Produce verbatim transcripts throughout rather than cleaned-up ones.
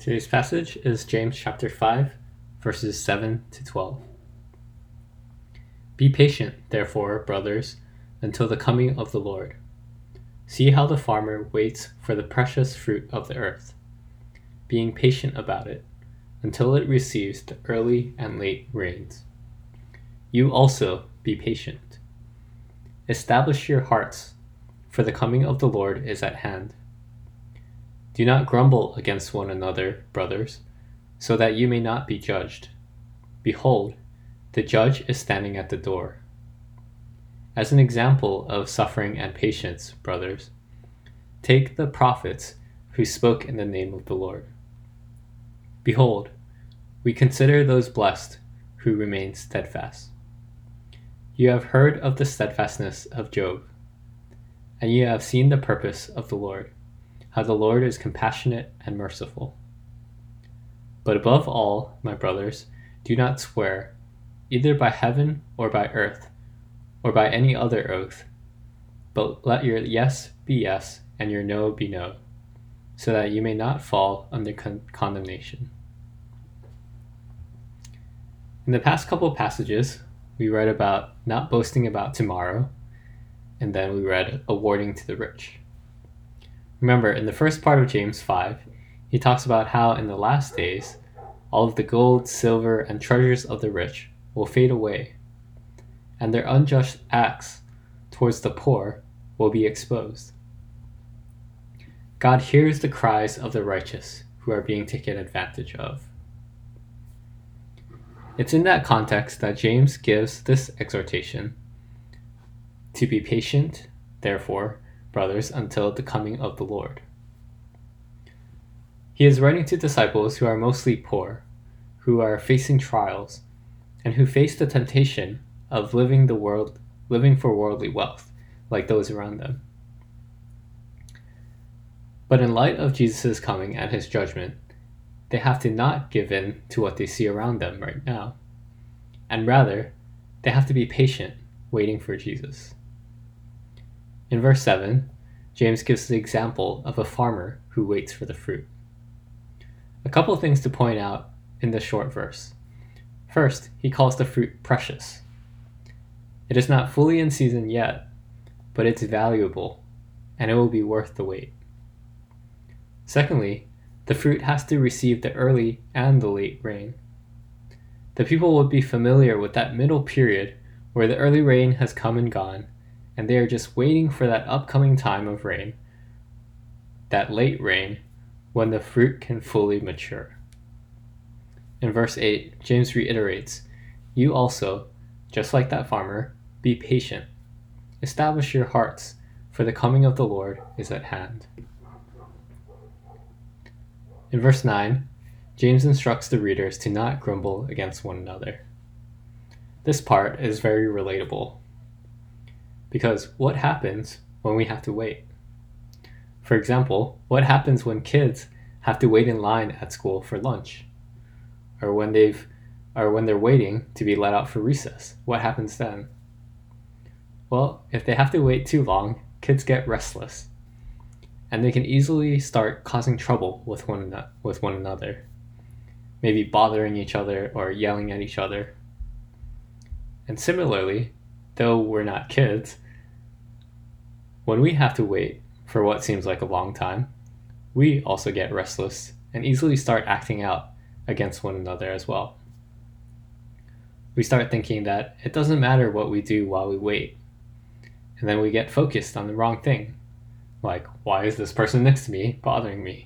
Today's passage is James chapter five, verses seven to twelve. Be patient, therefore, brothers, until the coming of the Lord. See how the farmer waits for the precious fruit of the earth, being patient about it, until it receives the early and late rains. You also be patient. Establish your hearts, for the coming of the Lord is at hand. Do not grumble against one another, brothers, so that you may not be judged. Behold, the judge is standing at the door. As an example of suffering and patience, brothers, take the prophets who spoke in the name of the Lord. Behold, we consider those blessed who remain steadfast. You have heard of the steadfastness of Job, and you have seen the purpose of the Lord, how the Lord is compassionate and merciful. But above all, my brothers, do not swear, either by heaven or by earth, or by any other oath, but let your yes be yes and your no be no, so that you may not fall under con- condemnation. In the past couple of passages, we read about not boasting about tomorrow, and then we read a warning to the rich. Remember, in the first part of James five, he talks about how in the last days, all of the gold, silver, and treasures of the rich will fade away, and their unjust acts towards the poor will be exposed. God hears the cries of the righteous who are being taken advantage of. It's in that context that James gives this exhortation to be patient, therefore, brothers, until the coming of the Lord. He is writing to disciples who are mostly poor, who are facing trials, and who face the temptation of living the world, living for worldly wealth, like those around them. But in light of Jesus' coming and his judgment, they have to not give in to what they see around them right now, and rather, they have to be patient, waiting for Jesus. In verse seven, James gives the example of a farmer who waits for the fruit. A couple things to point out in this short verse. First, he calls the fruit precious. It is not fully in season yet, but it's valuable, and it will be worth the wait. Secondly, the fruit has to receive the early and the late rain. The people would be familiar with that middle period where the early rain has come and gone, and they are just waiting for that upcoming time of rain, that late rain, when the fruit can fully mature. In verse eight, James reiterates, you also, just like that farmer, be patient. Establish your hearts, for the coming of the Lord is at hand. In verse nine, James instructs the readers to not grumble against one another. This part is very relatable, because what happens when we have to wait? For example, what happens when kids have to wait in line at school for lunch? Or when they've or when they're waiting to be let out for recess? What happens then? Well, if they have to wait too long, kids get restless, and they can easily start causing trouble with one with one another, maybe bothering each other or yelling at each other. And similarly, though we're not kids, when we have to wait for what seems like a long time, we also get restless and easily start acting out against one another as well. We start thinking that it doesn't matter what we do while we wait, and then we get focused on the wrong thing, like, why is this person next to me bothering me?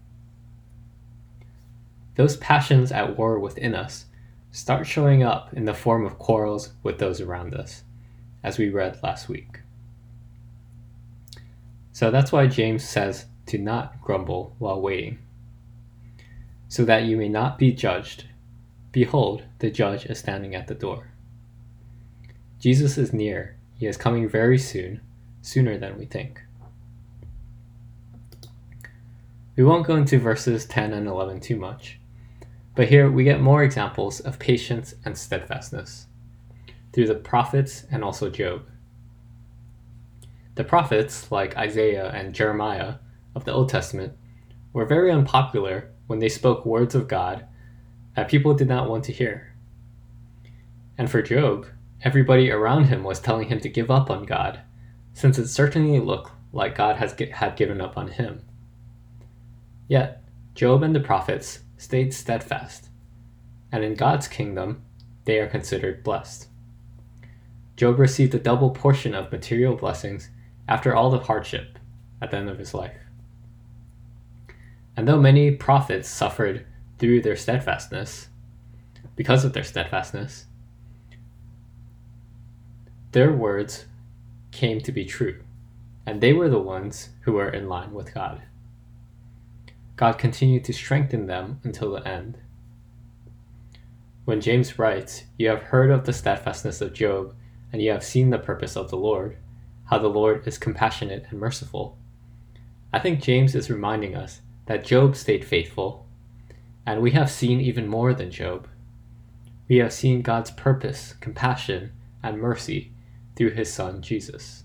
Those passions at war within us start showing up in the form of quarrels with those around us, as we read last week. So that's why James says to not grumble while waiting, so that you may not be judged. Behold, the judge is standing at the door. Jesus is near. He is coming very soon, sooner than we think. We won't go into verses ten and eleven too much, but here we get more examples of patience and steadfastness through the prophets and also Job. The prophets, like Isaiah and Jeremiah of the Old Testament, were very unpopular when they spoke words of God that people did not want to hear. And for Job, everybody around him was telling him to give up on God, since it certainly looked like God has, had given up on him. Yet, Job and the prophets stayed steadfast, and in God's kingdom, they are considered blessed. Job received a double portion of material blessings after all the hardship at the end of his life. And though many prophets suffered through their steadfastness, because of their steadfastness, their words came to be true, and they were the ones who were in line with God. God continued to strengthen them until the end. When James writes, "You have heard of the steadfastness of Job, and you have seen the purpose of the Lord, how the Lord is compassionate and merciful," I think James is reminding us that Job stayed faithful, and we have seen even more than Job. We have seen God's purpose, compassion, and mercy through his Son, Jesus.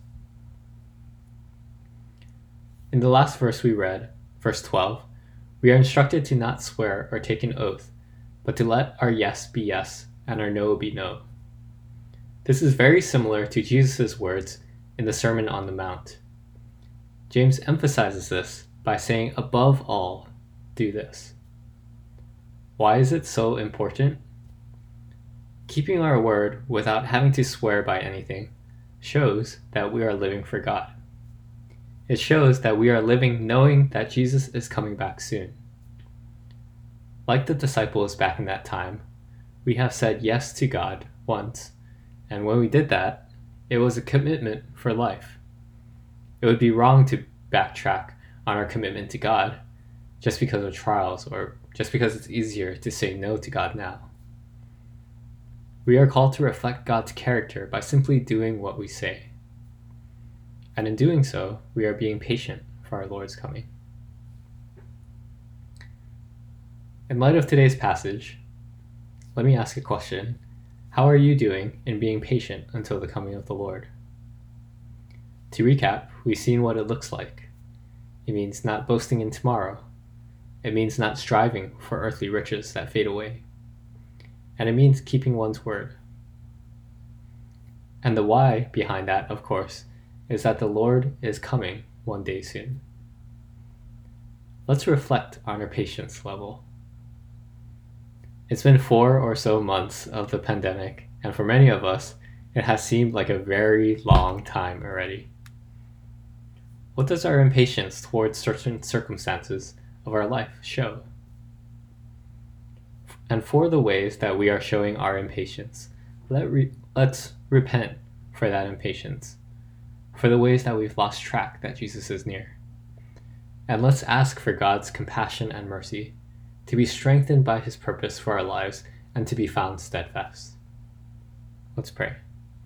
In the last verse we read, verse twelve, we are instructed to not swear or take an oath, but to let our yes be yes and our no be no. This is very similar to Jesus' words in the Sermon on the Mount. James emphasizes this by saying, above all, do this. Why is it so important? Keeping our word without having to swear by anything shows that we are living for God. It shows that we are living knowing that Jesus is coming back soon. Like the disciples back in that time, we have said yes to God once, and when we did that, it was a commitment for life. It would be wrong to backtrack on our commitment to God just because of trials or just because it's easier to say no to God now. We are called to reflect God's character by simply doing what we say. And in doing so, we are being patient for our Lord's coming. In light of today's passage, let me ask a question. How are you doing in being patient until the coming of the Lord? To recap, we've seen what it looks like. It means not boasting in tomorrow. It means not striving for earthly riches that fade away. And it means keeping one's word. And the why behind that, of course, is that the Lord is coming one day soon. Let's reflect on our patience level. It's been four or so months of the pandemic, and for many of us, it has seemed like a very long time already. What does our impatience towards certain circumstances of our life show? And for the ways that we are showing our impatience, let re- let's repent for that impatience, for the ways that we've lost track that Jesus is near. And let's ask for God's compassion and mercy to be strengthened by his purpose for our lives and to be found steadfast. Let's pray.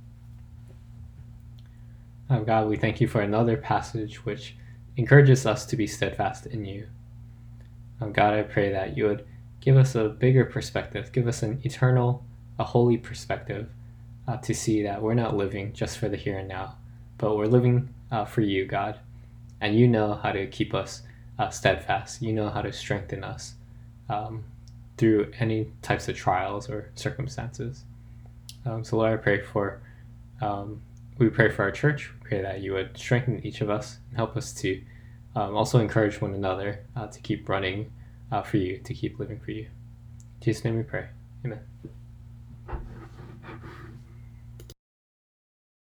Oh God, we thank you for another passage which encourages us to be steadfast in you. Oh God, I pray that you would give us a bigger perspective, give us an eternal, a holy perspective uh, to see that we're not living just for the here and now, but we're living uh, for you, God. And you know how to keep us uh, steadfast. You know how to strengthen us um, through any types of trials or circumstances. Um, so Lord, I pray for, um, we pray for our church. We pray that you would strengthen each of us and help us to um, also encourage one another uh, to keep running uh, for you, to keep living for you. In Jesus' name we pray. Amen.